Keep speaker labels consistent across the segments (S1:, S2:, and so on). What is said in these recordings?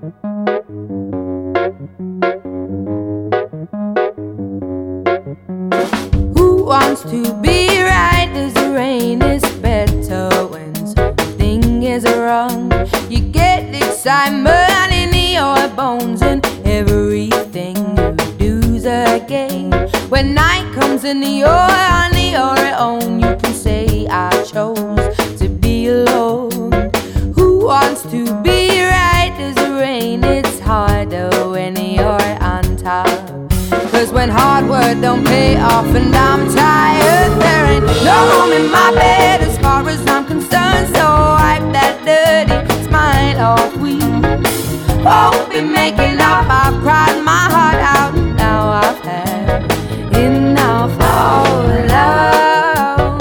S1: Who wants to be right? Does the rain is better when something is wrong? You get excitement in your bones and everything you do's a game. When night comes and you're on your own, you can say I chose to be alone. Who wants to be right? Does the rain? It's harder when you're on top. Cause when hard work don't pay off and I'm tired, there ain't no room in my bed as far as I'm concerned. So wipe that dirty smile off. We won't be making up. I've cried my heart out. Now I've had enough of love.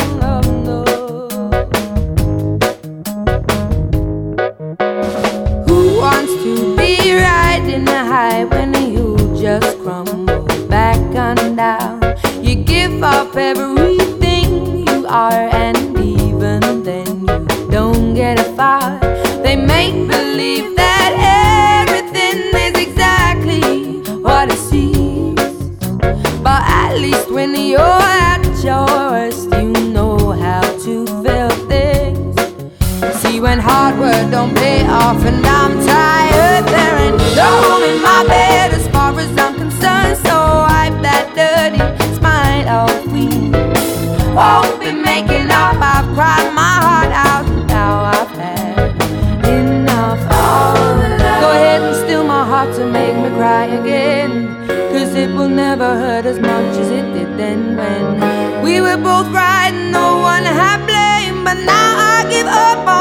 S1: Who wants to be riding a high when you just crumble back on down? You give up everything you are, and even then you don't get far. They make believe that everything is exactly what it seems, but at least when you're at your worst, you know how to feel things. See, when hard work don't pay off and I'm tired, there ain't no room in my bed as far as I'm concerned. So wipe that dirty smile off. We won't be making up. I've cried my heart out. Now I've had enough of love. Go ahead and steal my heart to make me cry again, cause it will never hurt as much as it did then when we were both right and no one had blame. But now I give up